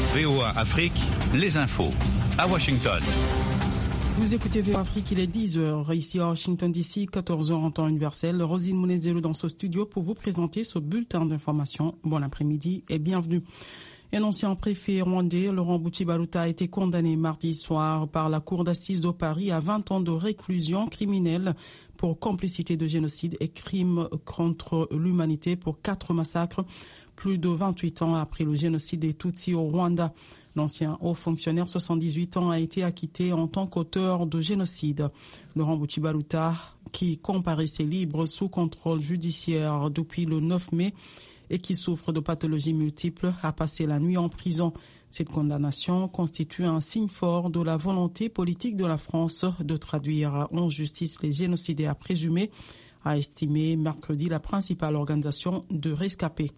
VOA Afrique, les infos. À Washington. Vous écoutez VOA Afrique, il est 10h ici à Washington DC, 14h en temps universel. Rosine Mounezelo dans ce studio pour vous présenter ce bulletin d'information. Bon après-midi et bienvenue. Un ancien préfet rwandais, Laurent Buchibaruta, a été condamné mardi soir par la cour d'assises de Paris à 20 ans de réclusion criminelle pour complicité de génocide et crimes contre l'humanité pour 4 massacres, plus de 28 ans après le génocide des Tutsis au Rwanda. L'ancien haut fonctionnaire, 78 ans, a été acquitté en tant qu'auteur de génocide. Laurent Buchibaruta, qui comparaissait libre sous contrôle judiciaire depuis le 9 mai et qui souffre de pathologies multiples, a passé la nuit en prison. Cette condamnation constitue un signe fort de la volonté politique de la France de traduire en justice les génocidaires présumés, a estimé mercredi la principale organisation de rescapés.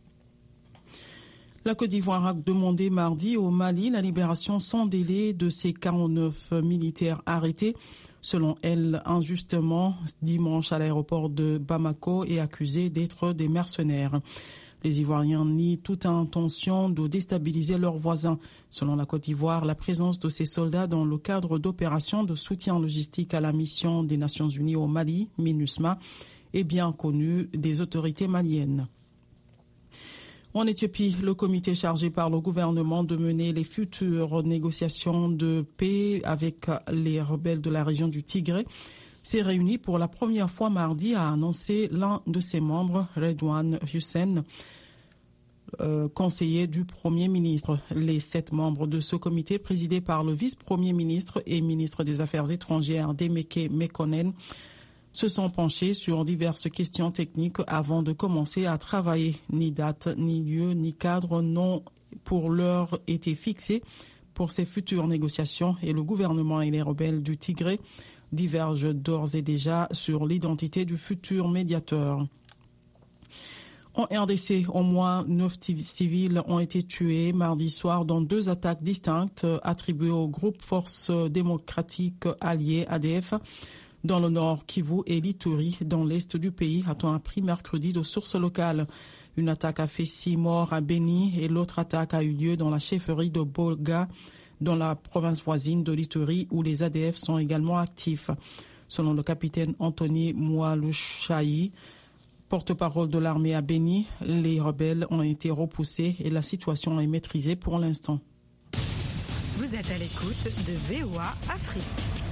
La Côte d'Ivoire a demandé mardi au Mali la libération sans délai de ses 49 militaires arrêtés, selon elle injustement dimanche à l'aéroport de Bamako et accusés d'être des mercenaires. Les Ivoiriens nient toute intention de déstabiliser leurs voisins. Selon la Côte d'Ivoire, la présence de ces soldats dans le cadre d'opérations de soutien logistique à la mission des Nations Unies au Mali, MINUSMA, est bien connue des autorités maliennes. En Éthiopie, le comité chargé par le gouvernement de mener les futures négociations de paix avec les rebelles de la région du Tigré s'est réuni pour la première fois mardi, a annoncé l'un de ses membres, Redouane Hussein, conseiller du Premier ministre. Les 7 membres de ce comité, présidés par le vice-premier ministre et ministre des Affaires étrangères, Demeke Mekonnen, se sont penchés sur diverses questions techniques avant de commencer à travailler. Ni date, ni lieu, ni cadre n'ont pour l'heure été fixés pour ces futures négociations et le gouvernement et les rebelles du Tigré divergent d'ores et déjà sur l'identité du futur médiateur. En RDC, au moins 9 civils ont été tués mardi soir dans 2 attaques distinctes attribuées au groupe Force démocratique alliée ADF dans le nord Kivu et l'Ituri, dans l'est du pays, a-t-on appris mercredi de sources locales. Une attaque a fait 6 morts à Beni et l'autre attaque a eu lieu dans la chefferie de Bolga, dans la province voisine de l'Ituri, où les ADF sont également actifs. Selon le capitaine Anthony Moualouchaï, porte-parole de l'armée à Beni, les rebelles ont été repoussés et la situation est maîtrisée pour l'instant. Vous êtes à l'écoute de VOA Afrique.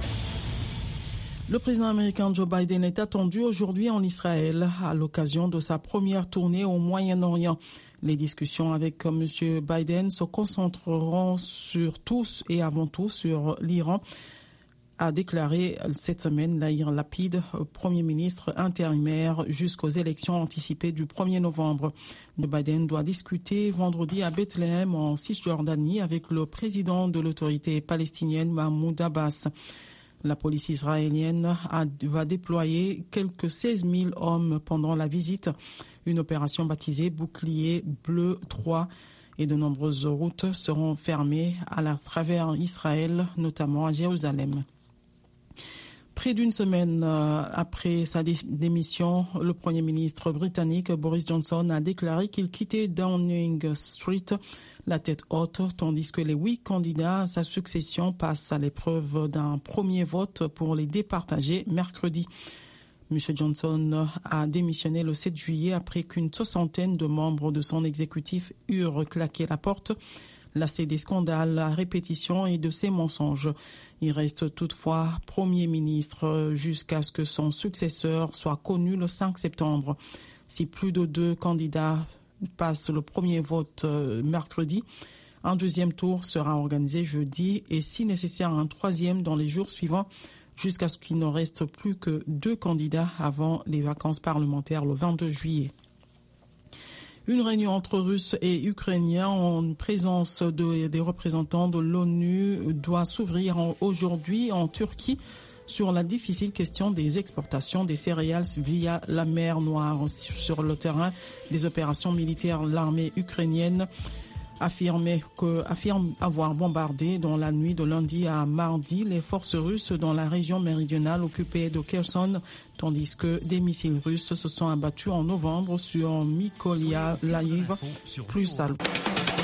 Le président américain Joe Biden est attendu aujourd'hui en Israël à l'occasion de sa première tournée au Moyen-Orient. Les discussions avec M. Biden se concentreront sur tous et avant tout sur l'Iran, a déclaré cette semaine Yair Lapid, Premier ministre intérimaire jusqu'aux élections anticipées du 1er novembre. Joe Biden doit discuter vendredi à Bethléem en Cisjordanie avec le président de l'autorité palestinienne Mahmoud Abbas. La police israélienne va déployer quelques 16 000 hommes pendant la visite, une opération baptisée Bouclier Bleu 3, et de nombreuses routes seront fermées à travers Israël, notamment à Jérusalem. Près d'une semaine après sa démission, le Premier ministre britannique Boris Johnson a déclaré qu'il quittait Downing Street la tête haute, tandis que les 8 candidats à sa succession passent à l'épreuve d'un premier vote pour les départager mercredi. M. Johnson a démissionné le 7 juillet après qu'une 60aine de membres de son exécutif eurent claqué la porte, lassés des scandales à répétition et de ses mensonges. Il reste toutefois Premier ministre jusqu'à ce que son successeur soit connu le 5 septembre. Si plus de 2 candidats passent le premier vote mercredi, un deuxième tour sera organisé jeudi et si nécessaire un troisième dans les jours suivants jusqu'à ce qu'il ne reste plus que 2 candidats avant les vacances parlementaires le 22 juillet. Une réunion entre Russes et Ukrainiens en présence des représentants de l'ONU doit s'ouvrir aujourd'hui en Turquie sur la difficile question des exportations des céréales via la mer Noire. Sur le terrain des opérations militaires, l'armée ukrainienne affirme avoir bombardé dans la nuit de lundi à mardi les forces russes dans la région méridionale occupée de Kherson, tandis que des missiles russes se sont abattus en novembre sur Mykolaiv, plus à